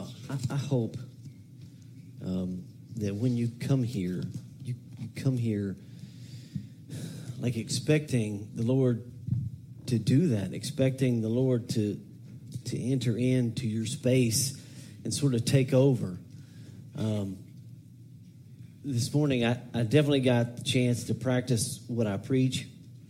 I hope that when you come here, you come here like expecting the Lord to do that, expecting the Lord to enter into your space and sort of take over. This morning, I definitely got the chance to practice what I preach.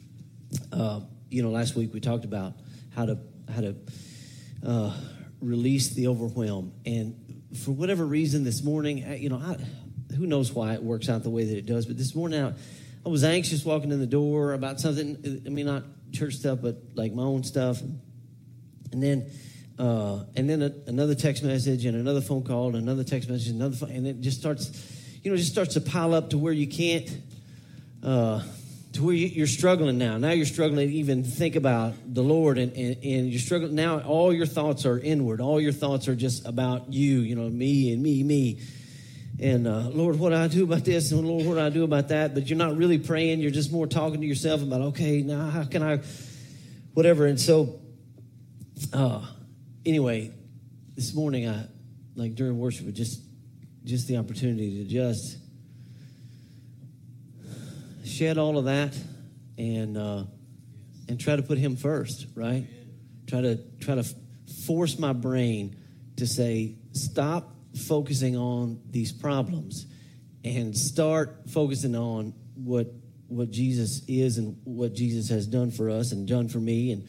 Last week we talked about how to release the overwhelm, and for whatever reason, this morning, who knows why it works out the way that it does, but this morning I was anxious walking in the door about something. I mean, not church stuff, but like my own stuff, and then another text message and another phone call and another text message, and another phone, and it just starts to pile up to where you can't. To where you're struggling now. Now you're struggling to even think about the Lord, and you're struggling. Now all your thoughts are inward. All your thoughts are just about you, me and me. And Lord, what do I do about this? And Lord, what do I do about that? But you're not really praying. You're just more talking to yourself about, okay, now how can I, whatever. And so, anyway, this morning, during worship, just the opportunity to just shed all of that and try to put Him first, right? Try to force my brain to say, stop focusing on these problems and start focusing on what Jesus is and what Jesus has done for us and done for me. And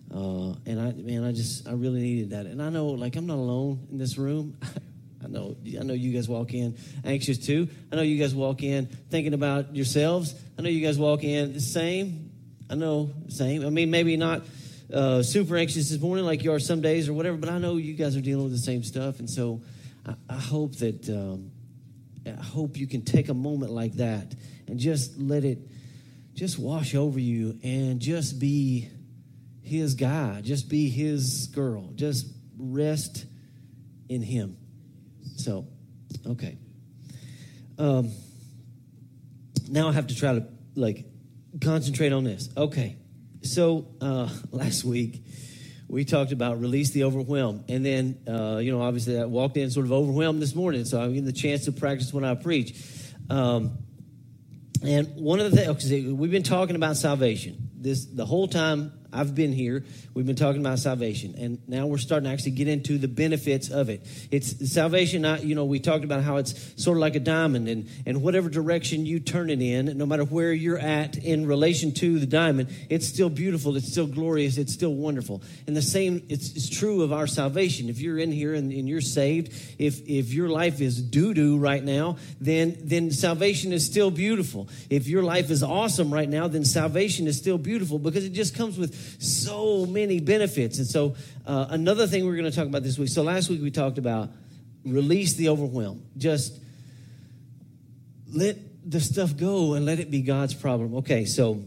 I really needed that. And I know, I'm not alone in this room. I know you guys walk in anxious too. I know you guys walk in thinking about yourselves. I know you guys walk in the same. I know, same. I mean, maybe not super anxious this morning like you are some days or whatever, but I know you guys are dealing with the same stuff. And so I hope that, I hope you can take a moment like that and just let it just wash over you and just be His guy, just be His girl, just rest in Him. So, okay. Now I have to try to, concentrate on this. Okay. So, last week, we talked about release the overwhelm. And then, obviously I walked in sort of overwhelmed this morning, so I'm getting the chance to practice when I preach. And one of the things, we've been talking about salvation. The whole time I've been here, we've been talking about salvation, and now we're starting to actually get into the benefits of it. It's salvation, we talked about how it's sort of like a diamond, and whatever direction you turn it in, no matter where you're at in relation to the diamond, it's still beautiful, it's still glorious, it's still wonderful. And the same, it's true of our salvation. If you're in here and you're saved, if your life is doo-doo right now, then salvation is still beautiful. If your life is awesome right now, then salvation is still beautiful, because it just comes with so many benefits. And so another thing we're going to talk about this week. So last week we talked about release the overwhelm. Just let the stuff go and let it be God's problem. Okay, so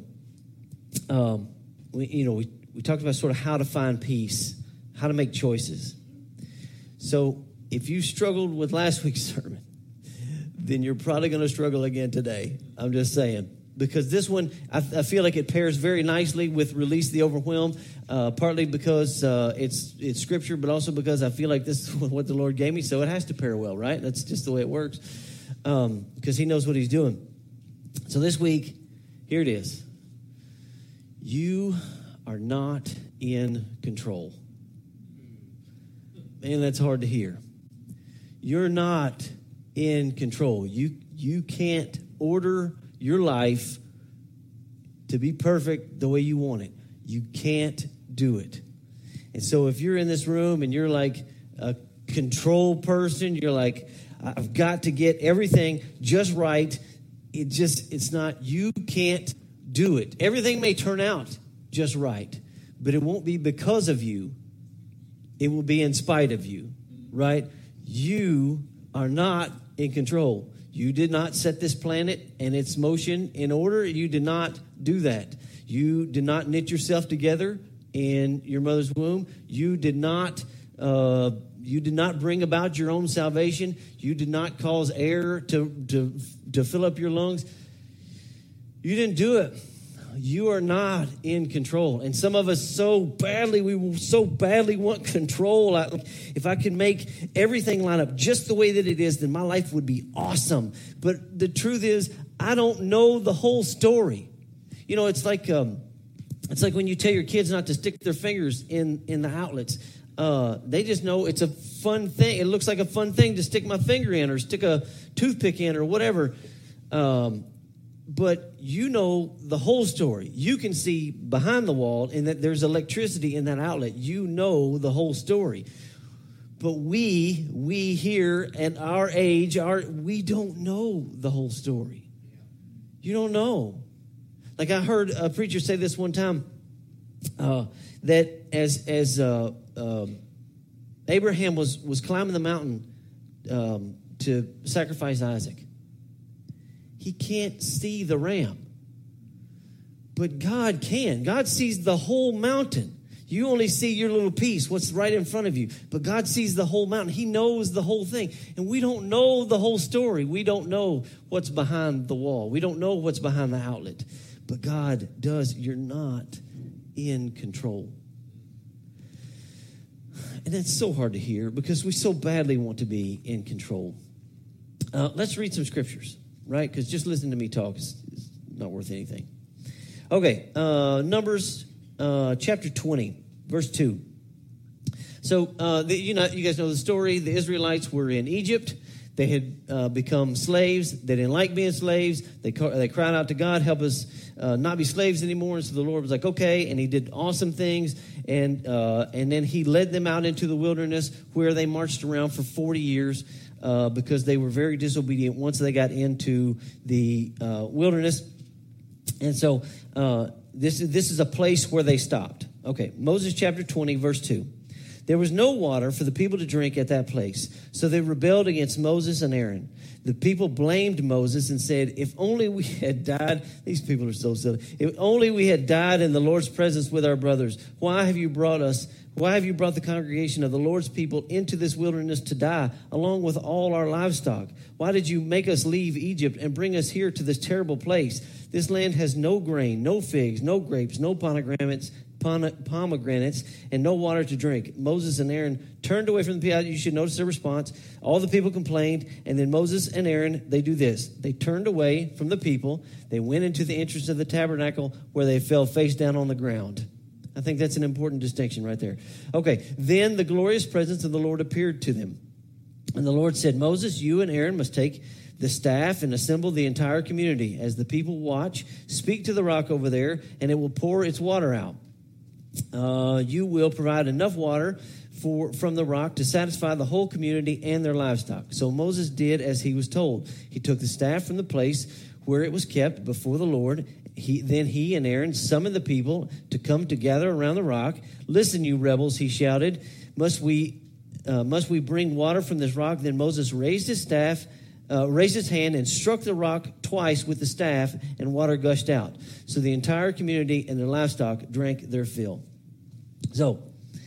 we talked about sort of how to find peace, how to make choices. So if you struggled with last week's sermon, then you're probably going to struggle again today. I'm just saying. Because this one, I feel like it pairs very nicely with release the overwhelm, partly because it's scripture, but also because I feel like this is what the Lord gave me, so it has to pair well, right? That's just the way it works, because He knows what He's doing. So this week, here it is. You are not in control. Man, that's hard to hear. You're not in control. You can't order your life to be perfect the way you want it. You can't do it. And so if you're in this room and you're like a control person, you're like, I've got to get everything just right. It's not, you can't do it. Everything may turn out just right, but it won't be because of you. It will be in spite of you, right? You are not in control. You did not set this planet and its motion in order. You did not do that. You did not knit yourself together in your mother's womb. You did not bring about your own salvation. You did not cause air to fill up your lungs. You didn't do it. You are not in control. And some of us we so badly want control. If I could make everything line up just the way that it is, then my life would be awesome. But the truth is, I don't know the whole story. You know, it's like when you tell your kids not to stick their fingers in the outlets. They just know it's a fun thing. It looks like a fun thing to stick my finger in or stick a toothpick in or whatever. But you know the whole story. You can see behind the wall and that there's electricity in that outlet. You know the whole story. But we here at our age, we don't know the whole story. You don't know. Like I heard a preacher say this one time, that as Abraham was climbing the mountain to sacrifice Isaac, he can't see the ram. But God can. God sees the whole mountain. You only see your little piece, what's right in front of you. But God sees the whole mountain. He knows the whole thing. And we don't know the whole story. We don't know what's behind the wall. We don't know what's behind the outlet. But God does. You're not in control. And that's so hard to hear because we so badly want to be in control. Let's read some scriptures, right? Because just listening to me talk is not worth anything. Okay, Numbers chapter 20, verse 2. So, you guys know the story. The Israelites were in Egypt. They had become slaves. They didn't like being slaves. They cried out to God, help us not be slaves anymore. And so the Lord was like, okay. And he did awesome things. And then he led them out into the wilderness where they marched around for 40 years because they were very disobedient once they got into the wilderness. And so this is a place where they stopped. Okay, Moses chapter 20, verse 2. There was no water for the people to drink at that place, so they rebelled against Moses and Aaron. The people blamed Moses and said, if only we had died. These people are so silly. If only we had died in the Lord's presence with our brothers. Why have you brought the congregation of the Lord's people into this wilderness to die, along with all our livestock? Why did you make us leave Egypt and bring us here to this terrible place? This land has no grain, no figs, no grapes, no pomegranates, and no water to drink. Moses and Aaron turned away from the people. You should notice their response. All the people complained, and then Moses and Aaron, they do this. They turned away from the people. They went into the entrance of the tabernacle where they fell face down on the ground. I think that's an important distinction right there. Okay, then the glorious presence of the Lord appeared to them. And the Lord said, Moses, you and Aaron must take the staff and assemble the entire community. As the people watch, speak to the rock over there, and it will pour its water out. You will provide enough water from the rock to satisfy the whole community and their livestock. So Moses did as he was told. He took the staff from the place where it was kept before the Lord. Then he and Aaron summoned the people to come together around the rock. Listen, you rebels, he shouted. Must we bring water from this rock? Then Moses raised his hand and struck the rock twice with the staff, and water gushed out. So the entire community and their livestock drank their fill. So,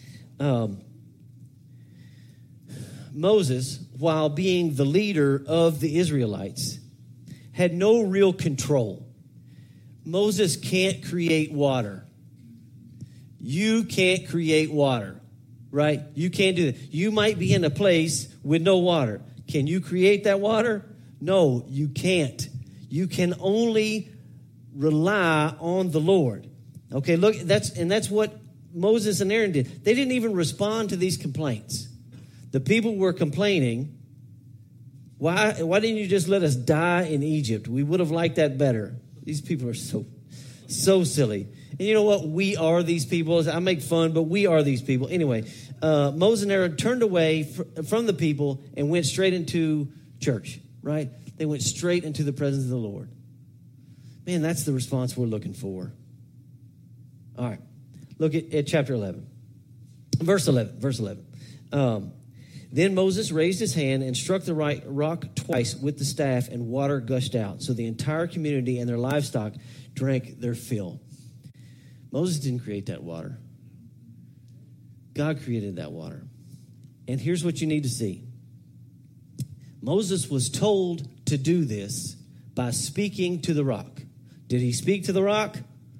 Moses, while being the leader of the Israelites, had no real control. Moses can't create water. You can't create water, right? You can't do that. You might be in a place with no water. Can you create that water? No, you can't. You can only rely on the Lord. Okay, look, that's what Moses and Aaron did. They didn't even respond to these complaints. The people were complaining. Why didn't you just let us die in Egypt? We would have liked that better. These people are so silly. And you know what? We are these people. I make fun, but we are these people. Anyway, Moses and Aaron turned away from the people and went straight into church, right? They went straight into the presence of the Lord. Man, that's the response we're looking for. All right. Look at chapter 11. Verse 11. Then Moses raised his hand and struck the rock twice with the staff, and water gushed out. So the entire community and their livestock drank their fill. Moses didn't create that water. God created that water. And here's what you need to see. Moses was told to do this by speaking to the rock. Did he speak to the rock?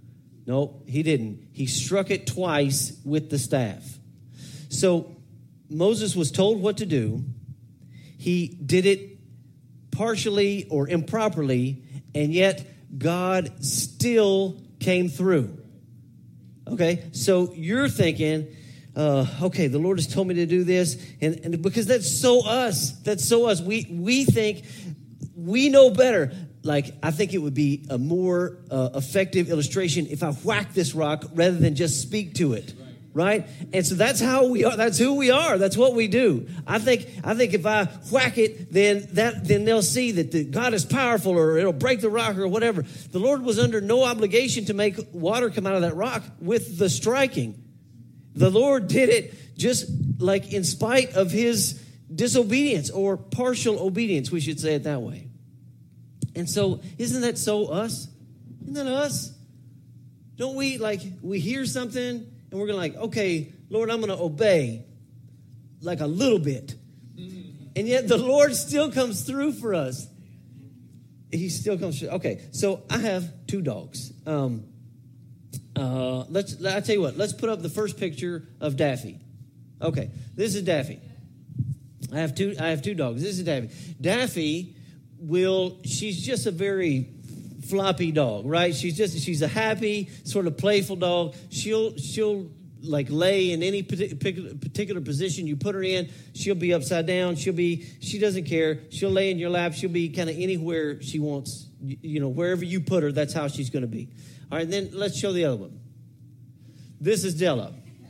No, he didn't. He struck it twice with the staff. So Moses was told what to do. He did it partially or improperly, and yet God still came through. Okay, so you're thinking, okay, the Lord has told me to do this, and because that's so us. That's so us. We think we know better. Like, I think it would be a more effective illustration if I whack this rock rather than just speak to it. Right? And so that's how we are. That's who we are. That's what we do. I think if I whack it, then they'll see that God is powerful, or it'll break the rock or whatever. The Lord was under no obligation to make water come out of that rock with the striking. The Lord did it just like in spite of his disobedience, or partial obedience, we should say it that way. And so, isn't that so us? Isn't that us? Don't we, like, we hear something and we're going to like, okay, Lord, I'm going to obey like a little bit. And yet the Lord still comes through for us. He still comes through. Okay, so I have 2 dogs. I'll tell you what, let's put up the first picture of Daffy. Okay, this is Daffy. I have two dogs. This is Daffy. Daffy she's just a very floppy dog, right? She's a happy, sort of playful dog. She'll like lay in any particular position you put her in. She'll be upside down. She doesn't care. She'll lay in your lap. She'll be kind of anywhere she wants. You know, wherever you put her, that's how she's going to be. All right, then let's show the other one. This is Della.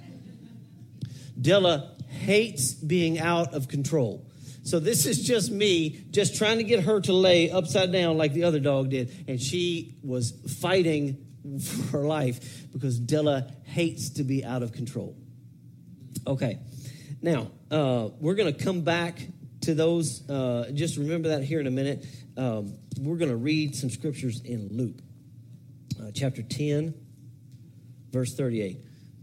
Della hates being out of control. So this is just me just trying to get her to lay upside down like the other dog did. And she was fighting for her life because Della hates to be out of control. Okay. Now, we're going to come back to those. Just remember that here in a minute. We're going to read some scriptures in Luke. Chapter 10, verse 38.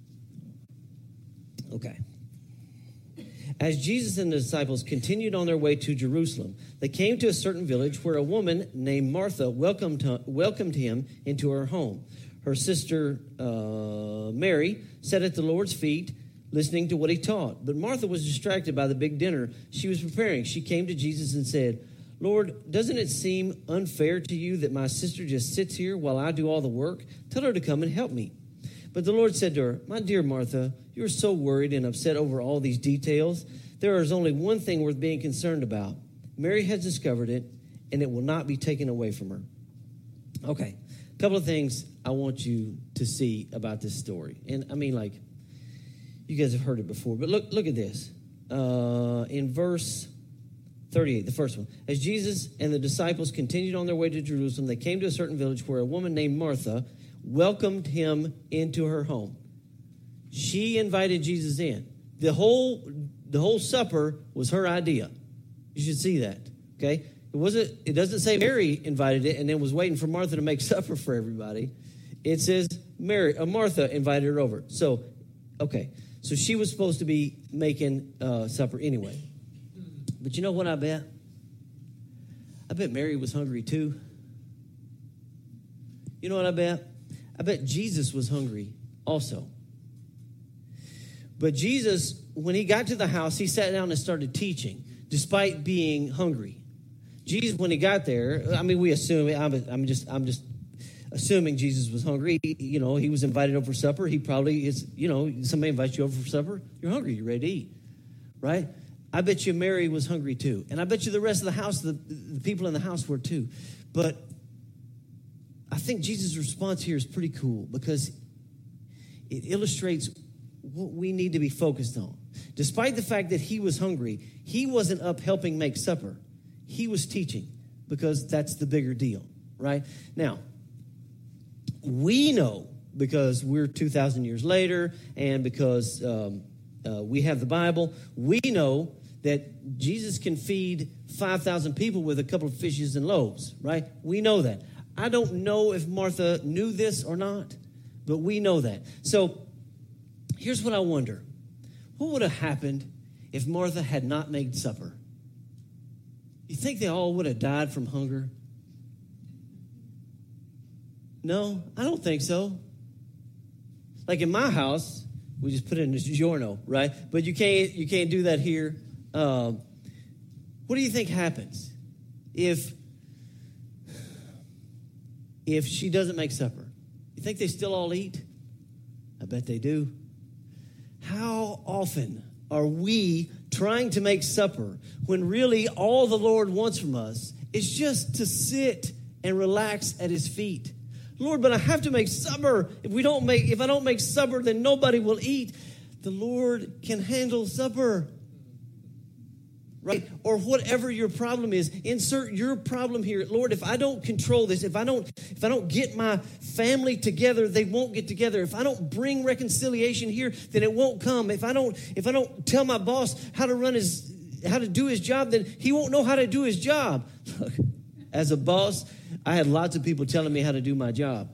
Okay. As Jesus and the disciples continued on their way to Jerusalem, they came to a certain village where a woman named Martha welcomed him into her home. Her sister Mary sat at the Lord's feet, listening to what he taught. But Martha was distracted by the big dinner she was preparing. She came to Jesus and said, "Lord, doesn't it seem unfair to you that my sister just sits here while I do all the work? Tell her to come and help me." But the Lord said to her, "My dear Martha, you are so worried and upset over all these details. There is only one thing worth being concerned about. Mary has discovered it, and it will not be taken away from her." Okay, a couple of things I want you to see about this story. And I mean, like, you guys have heard it before, but look at this. In verse 38, the first one. As Jesus and the disciples continued on their way to Jerusalem, they came to a certain village where a woman named Martha welcomed him into her home. She invited Jesus in. The whole supper was her idea. You should see that. Okay? It doesn't say Mary invited it and then was waiting for Martha to make supper for everybody. It says Martha invited her over. So, okay. So she was supposed to be making supper anyway. But you know what I bet? I bet Mary was hungry too. You know what I bet? I bet Jesus was hungry also. But Jesus, when he got to the house, he sat down and started teaching, despite being hungry. Jesus, when he got there, I mean, we assume, I'm just assuming Jesus was hungry. He was invited over for supper. He probably is, somebody invites you over for supper. You're hungry. You're ready to eat, right? I bet you Mary was hungry too. And I bet you the rest of the house, the people in the house were too. But I think Jesus' response here is pretty cool because it illustrates what we need to be focused on. Despite the fact that he was hungry, he wasn't up helping make supper. He was teaching because that's the bigger deal, right? Now, we know because we're 2,000 years later and because we have the Bible, we know that Jesus can feed 5,000 people with a couple of fishes and loaves, right? We know that. I don't know if Martha knew this or not, but we know that. So here's what I wonder. What would have happened if Martha had not made supper? You think they all would have died from hunger? No, I don't think so. Like in my house, we just put it in a giorno, right? But you can't do that here. What do you think happens if she doesn't make supper? You think they still all eat? I bet they do. How often are we trying to make supper when really all the Lord wants from us is just to sit and relax at his feet? Lord, but I have to make supper. If I don't make supper, then nobody will eat. The Lord can handle supper. Right? Or whatever your problem is, insert your problem here. Lord, if I don't control this, if I don't get my family together, they won't get together. If I don't bring reconciliation here, then it won't come. If I don't tell my boss how to do his job, then he won't know how to do his job. Look, as a boss, I had lots of people telling me how to do my job.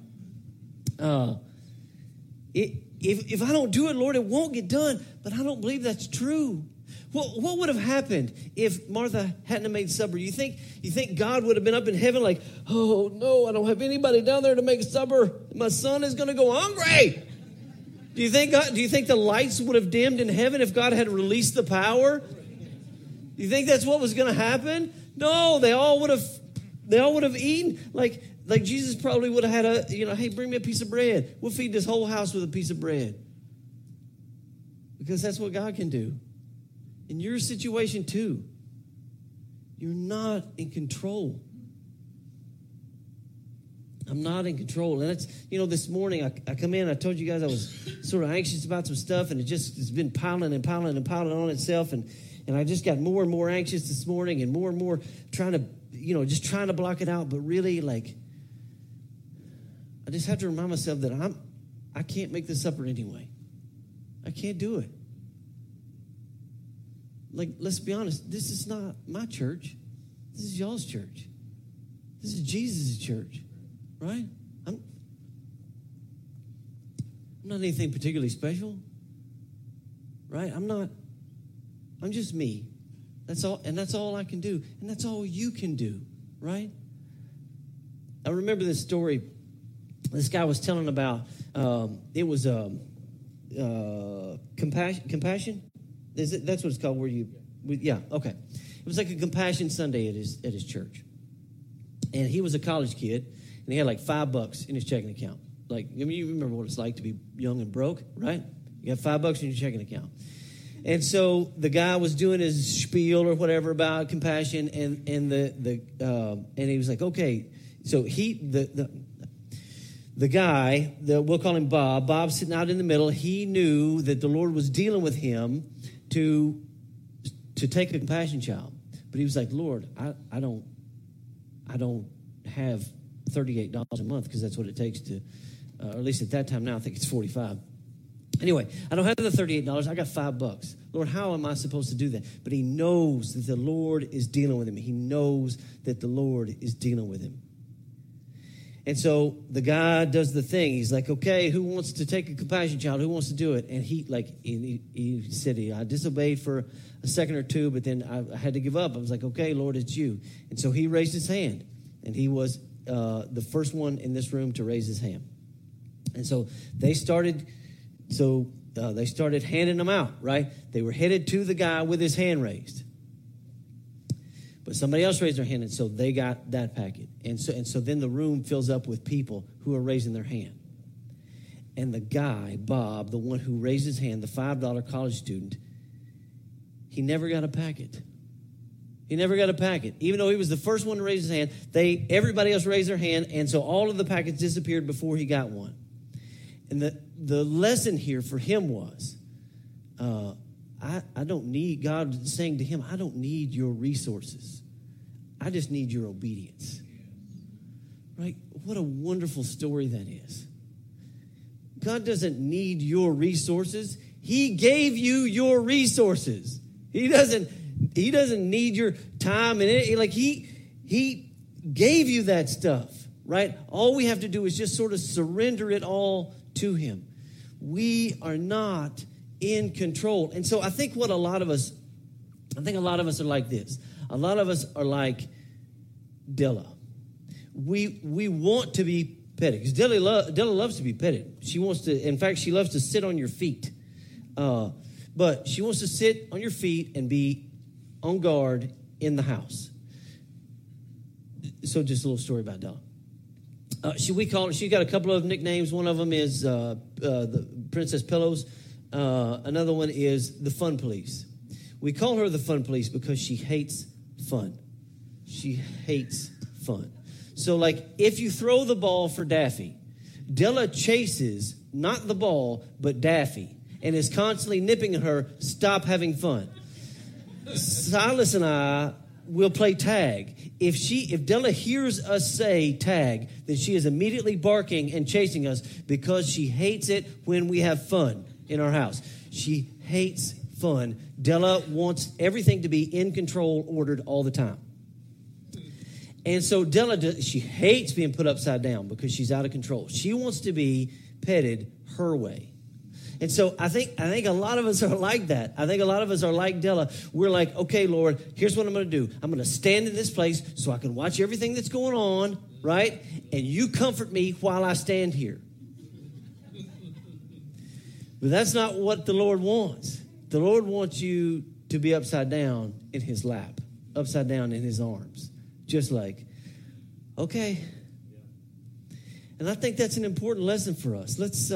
If I don't do it, Lord, it won't get done. But I don't believe that's true. What would have happened if Martha hadn't made supper? You think God would have been up in heaven like, oh, no, I don't have anybody down there to make supper. My son is going to go hungry. Do you think the lights would have dimmed in heaven if God had released the power? Do you think that's what was going to happen? No, they all would have eaten. Like Jesus probably would have had hey, bring me a piece of bread. We'll feed this whole house with a piece of bread. Because that's what God can do. In your situation, too, you're not in control. I'm not in control. And that's, this morning I come in, I told you guys I was sort of anxious about some stuff, and it's been piling and piling and piling on itself. And I just got more and more anxious this morning and more trying to block it out. But really, I just have to remind myself that I can't make this supper anyway. I can't do it. Let's be honest, this is not my church. This is y'all's church. This is Jesus' church, right? I'm not anything particularly special, right? I'm just me. That's all, and that's all I can do, and that's all you can do, right? I remember this story this guy was telling about. It was compassion. That's what it's called. Okay. It was like a Compassion Sunday at his church, and he was a college kid, and he had like $5 in his checking account. You remember what it's like to be young and broke, right? You got $5 in your checking account, and so the guy was doing his spiel or whatever about compassion, and he was like, okay, so the guy, we'll call him Bob. Bob's sitting out in the middle. He knew that the Lord was dealing with him to take a compassion child, but he was like, Lord, I don't have $38 a month, because that's what it takes to, or at least at that time now I think it's $45. Anyway, I don't have the $38. I got $5. Lord, how am I supposed to do that? But he knows that the Lord is dealing with him. He knows that the Lord is dealing with him. And so the guy does the thing. He's like, okay, who wants to take a compassion child? Who wants to do it? And he said, I disobeyed for a second or two, but then I had to give up. I was like, okay, Lord, it's you. And so he raised his hand, and he was the first one in this room to raise his hand. And so they started handing them out, right? They were headed to the guy with his hand raised. But somebody else raised their hand, and so they got that packet. And so then the room fills up with people who are raising their hand. And the guy, Bob, the one who raised his hand, the $5 college student, he never got a packet. He never got a packet. Even though he was the first one to raise his hand, everybody else raised their hand, and so all of the packets disappeared before he got one. And the lesson here for him was, I don't need, God saying to him, I don't need your resources. I just need your obedience. Right? What a wonderful story that is. God doesn't need your resources. He gave you your resources. He doesn't need your time, and he gave you that stuff, right? All we have to do is just sort of surrender it all to him. We are not in control. And so I think a lot of us are like this. A lot of us are like Dilla. We want to be petted. Because Della loves to be petted. She wants to, in fact, she loves to sit on your feet. But she wants to sit on your feet and be on guard in the house. So just a little story about Della. We call her, she's got a couple of nicknames. One of them is the Princess Pillows. Another one is the Fun Police. We call her the Fun Police because she hates fun. She hates fun. So, like, if you throw the ball for Daffy, Della chases not the ball, but Daffy, and is constantly nipping at her, stop having fun. Silas and I will play tag. If Della hears us say tag, then she is immediately barking and chasing us because she hates it when we have fun in our house. She hates fun. Della wants everything to be in control, ordered all the time. And so Della, she hates being put upside down because she's out of control. She wants to be petted her way. And so I think a lot of us are like that. I think a lot of us are like Della. We're like, okay, Lord, here's what I'm going to do. I'm going to stand in this place so I can watch everything that's going on, right? And you comfort me while I stand here. But that's not what the Lord wants. The Lord wants you to be upside down in his lap, upside down in his arms. Just like, okay. And I think that's an important lesson for us. Let's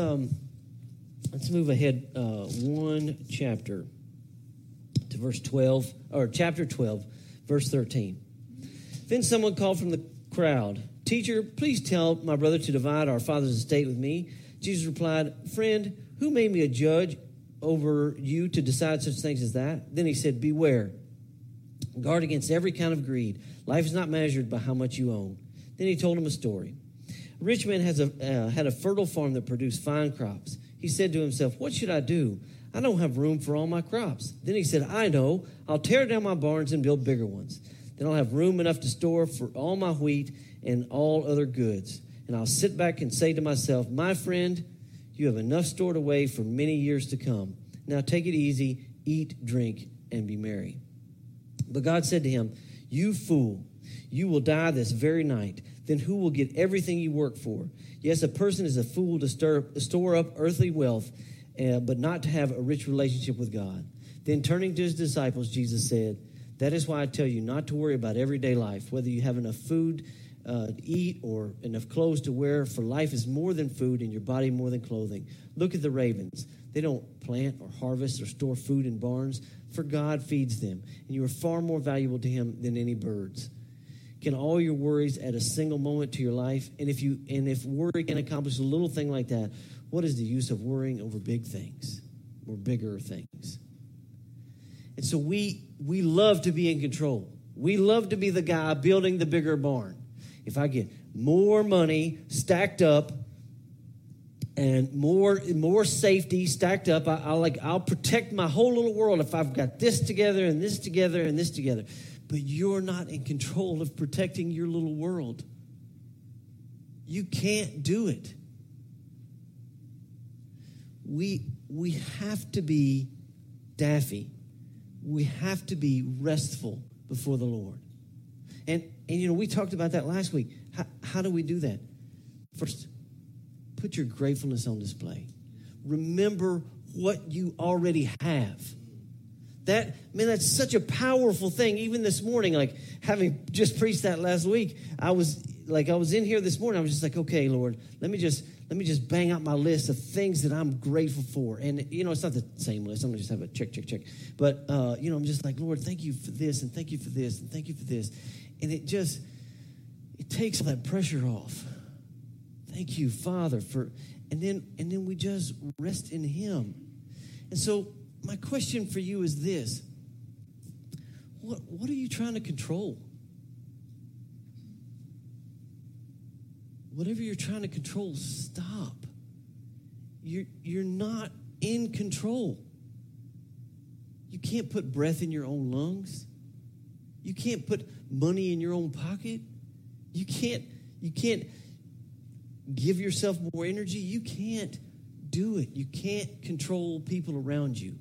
move ahead one chapter to verse 12, or chapter 12, verse 13. Then someone called from the crowd, "Teacher, please tell my brother to divide our father's estate with me." Jesus replied, "Friend, who made me a judge over you to decide such things as that?" Then he said, "Beware. Guard against every kind of greed. Life is not measured by how much you own." Then he told him a story. A rich man had a fertile farm that produced fine crops. He said to himself, "What should I do? I don't have room for all my crops." Then he said, "I know. I'll tear down my barns and build bigger ones. Then I'll have room enough to store for all my wheat and all other goods. And I'll sit back and say to myself, my friend, you have enough stored away for many years to come. Now take it easy, eat, drink, and be merry." But God said to him, "You fool, you will die this very night. Then who will get everything you work for? Yes, a person is a fool to store up earthly wealth, but not to have a rich relationship with God." Then turning to his disciples, Jesus said, "That is why I tell you not to worry about everyday life, whether you have enough food to eat or enough clothes to wear, for life is more than food and your body more than clothing. Look at the ravens. They don't plant or harvest or store food in barns, for God feeds them, and you are far more valuable to him than any birds. Can all your worries add a single moment to your life? And if worry can accomplish a little thing like that, what is the use of worrying over big things or bigger things?" And so we love to be in control. We love to be the guy building the bigger barn. If I get more money stacked up and more safety stacked up, I'll protect my whole little world if I've got this together and this together and this together. But you're not in control of protecting your little world. You can't do it. We have to be Daffy. We have to be restful before the Lord. And we talked about that last week. How do we do that? First, put your gratefulness on display. Remember what you already have. That's such a powerful thing. Even this morning, like having just preached that last week, I was in here this morning. I was just like, okay, Lord, let me just bang out my list of things that I'm grateful for. And, it's not the same list. I'm going to just have a check. But, I'm just like, Lord, thank you for this and thank you for this and thank you for this. And it takes all that pressure off. Thank you, Father, and then we just rest in him. And so my question for you is this. What are you trying to control? Whatever you're trying to control, stop. You're not in control. You can't put breath in your own lungs. You can't put money in your own pocket. You can't give yourself more energy. You can't do it. You can't control people around you.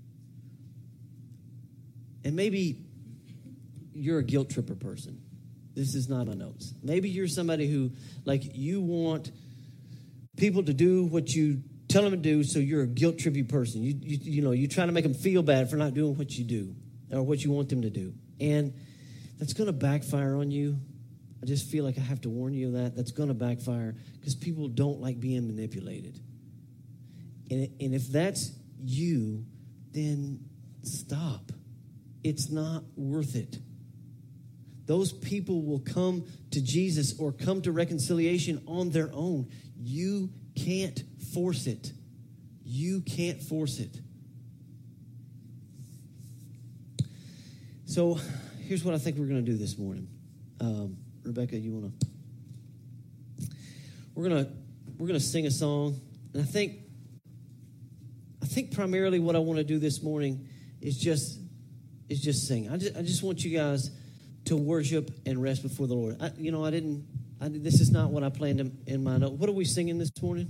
And maybe you're a guilt tripper person. This is not my notes. Maybe you're somebody who, like, you want people to do what you tell them to do, so you're a guilt-trippy person. You try to make them feel bad for not doing what you do or what you want them to do. And that's going to backfire on you. I just feel like I have to warn you of that. That's going to backfire because people don't like being manipulated. And if that's you, then stop. It's not worth it. Those people will come to Jesus or come to reconciliation on their own. You can't force it. You can't force it. So here's what I think we're going to do this morning. Rebecca, you want to? We're gonna sing a song, and I think primarily what I want to do this morning is just sing. I just want you guys to worship and rest before the Lord. This is not what I planned in my note. What are we singing this morning?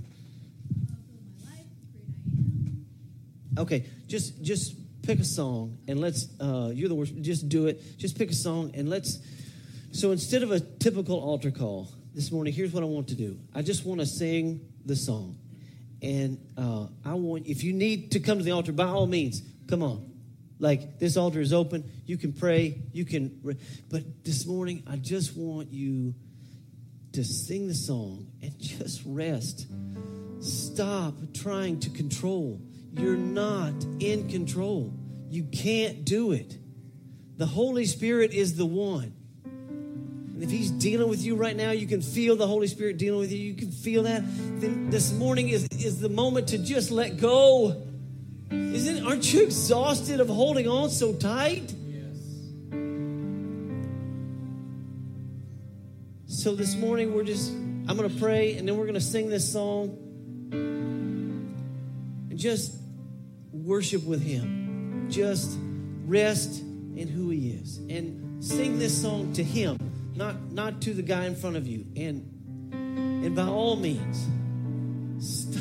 Okay, just pick a song and let's. You're the worship. Just do it. Just pick a song and let's. So instead of a typical altar call this morning, here's what I want to do. I just want to sing the song, and I want. If you need to come to the altar, by all means, come on. Like, this altar is open. You can pray. You can. But this morning, I just want you to sing the song and just rest. Stop trying to control. You're not in control. You can't do it. The Holy Spirit is the one. And if he's dealing with you right now, you can feel the Holy Spirit dealing with you. You can feel that. Then this morning is the moment to just let go. Aren't you exhausted of holding on so tight? Yes. So this morning I'm going to pray, and then we're going to sing this song and just worship with him. Just rest in who he is and sing this song to him, not to the guy in front of you. And by all means, stop,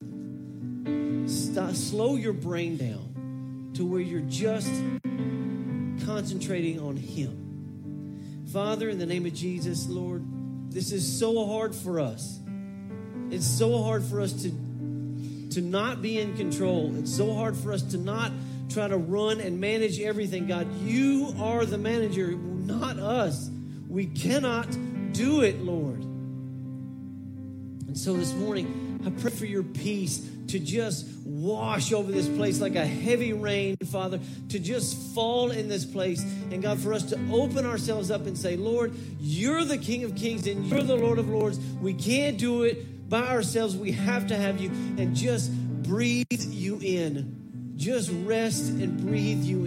slow your brain down to where you're just concentrating on him. Father, in the name of Jesus, Lord, this is so hard for us. It's so hard for us to not be in control. It's so hard for us to not try to run and manage everything. God, you are the manager, not us. We cannot do it, Lord. And so this morning, I pray for your peace to just wash over this place like a heavy rain, Father, to just fall in this place. And God, for us to open ourselves up and say, Lord, you're the King of Kings and you're the Lord of Lords. We can't do it by ourselves. We have to have you, and just breathe you in. Just rest and breathe you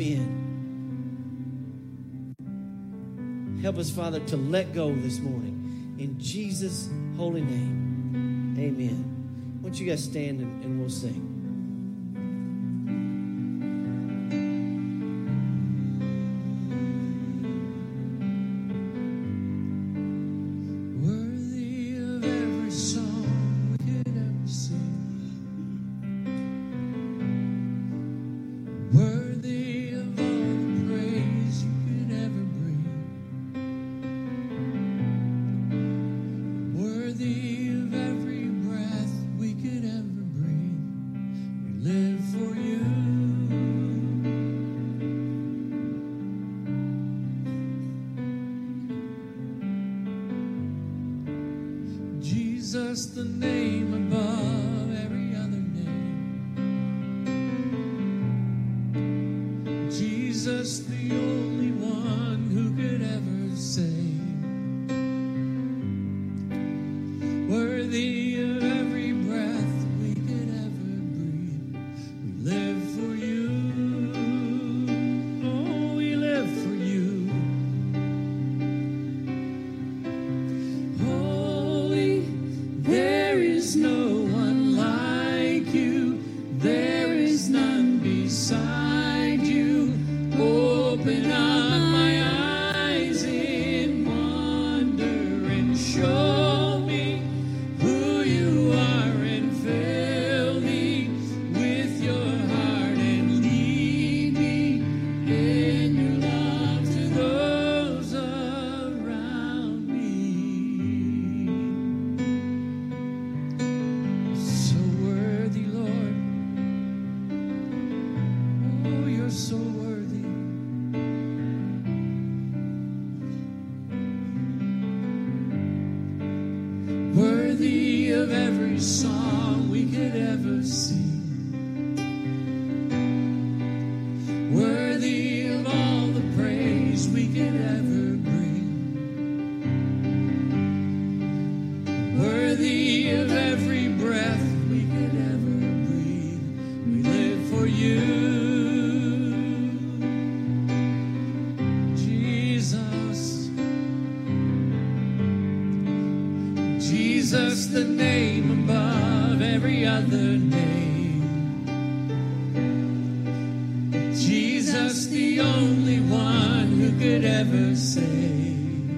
in. Help us, Father, to let go this morning. In Jesus' holy name, amen. Why don't you guys stand and we'll sing. Jesus, the name above every other name. Jesus, the only one who could ever save. Worthy of every breath we could ever breathe. We live for you. Oh, we live for you. There is no one like you. There is none beside you. Open up my eyes in wonder and show me who you are, and fill me with your heart and lead me in your love to those around. song we could ever sing. Worthy of all the praise we could ever bring. Worthy of every breath we could ever breathe. We live for you, Jesus. Jesus, the name above every other name. Jesus, the only one who could ever save.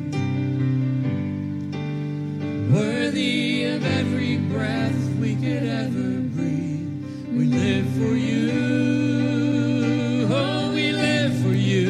Worthy of every breath we could ever breathe. We live for you. Oh, we live for you.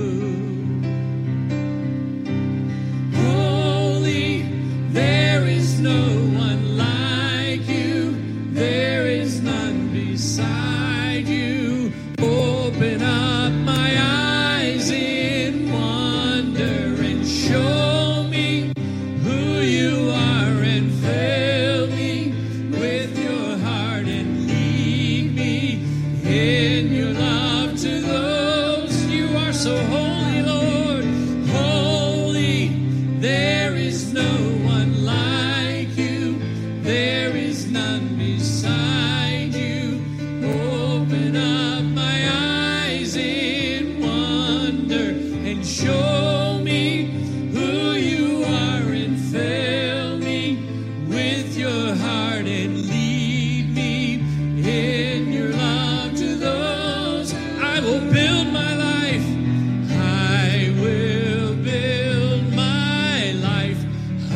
Holy, there is no one like you. There is none beside you. Open up my eyes in wonder and show me who you are, and fill me with your heart and lead me in your love to those. You are so holy, Lord. Holy, there is no one like you. There is none beside you. Open up my eyes in wonder and show me who you are, and fill me with your heart and lead me in your love to those. I will build my life. I will build my life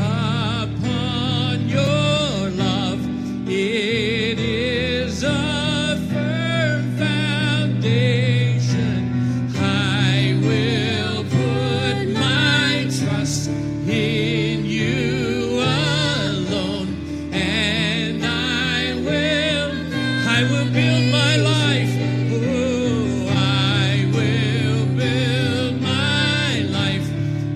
upon your love. It is a firm foundation. I will put my trust in you alone, and I will build my life. Oh, I will build my life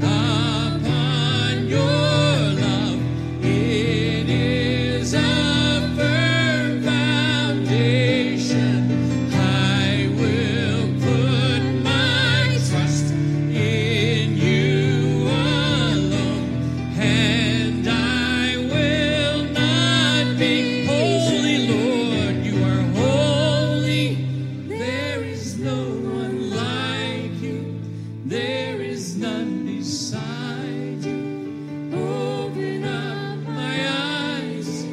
upon your love. It is a firm foundation. I will put my trust in you alone, and I will not be holy, Lord. You are holy. There is no one like you. There is none beside you. Open up my eyes.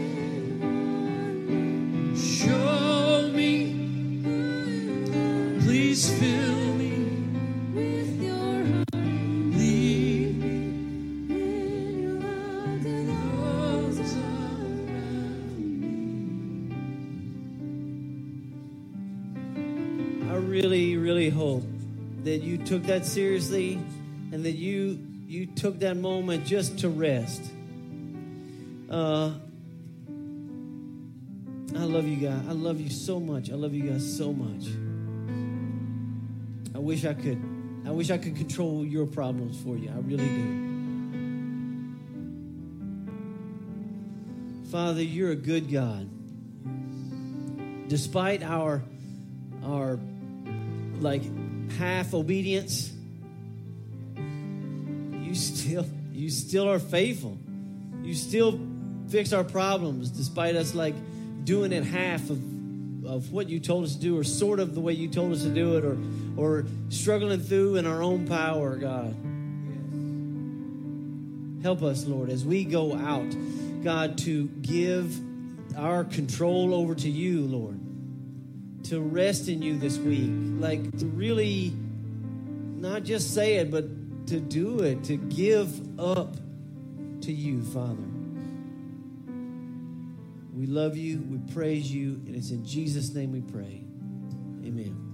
Show me. Please fill me with your heart. Lead me in your love to those around me. I really, really hope that you took that seriously and that you took that moment just to rest. I love you guys. I love you so much. I love you guys so much. I wish I could control your problems for you. I really do. Father, you're a good God. Despite our like half obedience, you still are faithful. You still fix our problems despite us like doing it half of what you told us to do, or sort of the way you told us to do it, or struggling through in our own power, God. Help us, Lord, as we go out, God, to give our control over to you, Lord, to rest in you this week, like to really not just say it, but to do it, to give up to you, Father. We love you, we praise you, and it's in Jesus' name we pray. Amen.